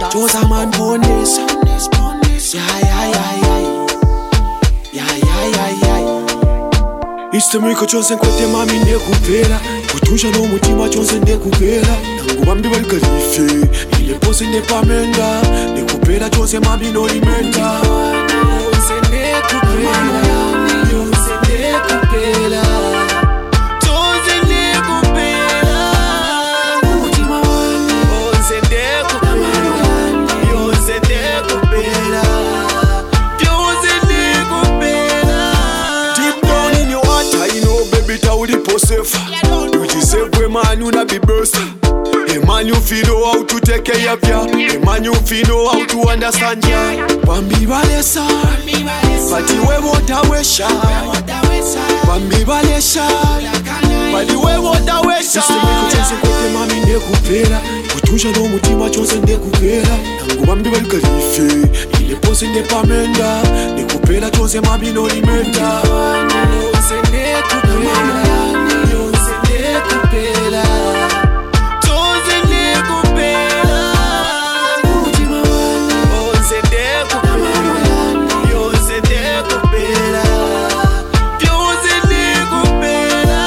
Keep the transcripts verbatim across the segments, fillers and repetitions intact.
Chosa man bonesa. Yeah, yeah, yeah, yeah. Yeah, yeah, yeah, yeah. Istemiko chose nkwete mami ndekupera. Kutusha no mutima chose ndekupera. Ngubambi balikalife. Ile pose ndepamenda. Ndekupera chose mami no limenda. Yose ndekupera. Yose ndekupera. Chose ndekupera. Mutima wani. Yose ndekupera. Yose ndekupera. Yose ndekupera. Deep down in your heart, I know baby taulipo safe. You just say we man you not be burst. A man you feel know how to take care of ya. A man you feel know how to understand ya. Bambi balesa, but you we want a wesha. Bambi balesa, but you we want a wesha. Istemiko chose nkwete mami ndekupera. Kutusha no mutima chose ndekupera. Ngubambi balikalife. Ile pose ndepamenda. Ndekupera chose mami no limenda. Yose ndekupera. Yose ndekupera. Chose ndekupera. Mutima wani. Yose ndekupera. Yose ndekupera. Yose ndekupera.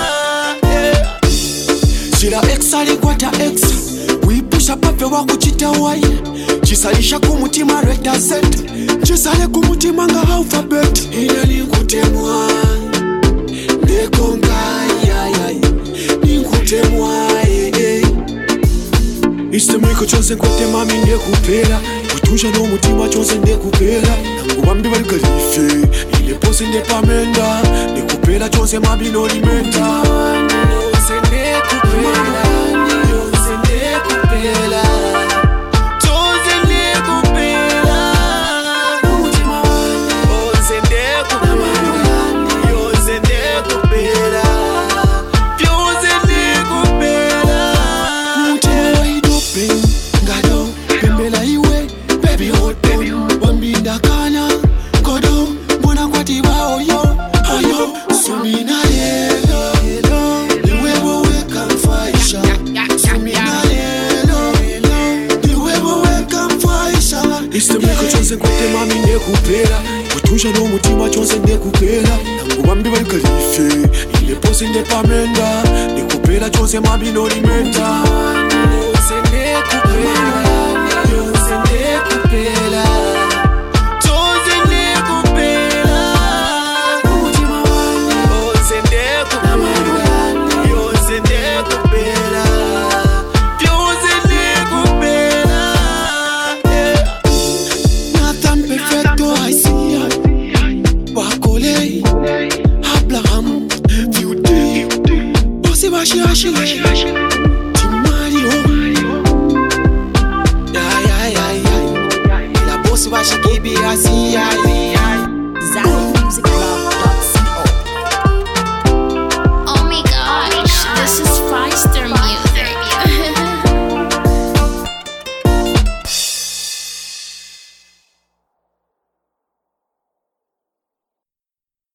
Shira exa likwata exa. Wipusha pape wakuchita waye. Chisalisha kumutima reta set. Chisale kumutima nga alphabet. Ina nikutemwa. Nekonga ya ya ya. Nikutemwa ye. Istemiko chose nkwete mami ndekupera. Kutusha no mutima chose ndekupera. Ngubambi balikalife. Ile pose ndepamenda. Ndekupera chose mami no limenda. Yose ndekupera. Yose ndekupera. Chose ndekupera. Mutima wani. Yose ndekupera. Yose ndekupera. Yose ndekupera. Mutima waidope. Ngado. Pembela iwe. Baby hold on. Wambinda kana. Kodo. Mbona kwati wa oyo. Oyo. Sumina yelo. Niwe wowe kamfaisha. Sumina yelo. Niwe wowe kamfaisha. Istemiko chose nkwete mami ndekupera. Kutusha no mutima chose ndekupera. Ngubambi balikalife. Ile pose ndepamenda. Ndekupera chose mami no limenda. Yose ndekupera. Yose ndekupera. Chose ndekupera. Mutima wani. Yose ndekupera. Yose ndekupera. Yose ndekupera. Nathan perfecto I see ya. Wakole Abraham Beauty Bosi bashi bashi Timario Ya ya ya ya La bosi bashi gibi I see ya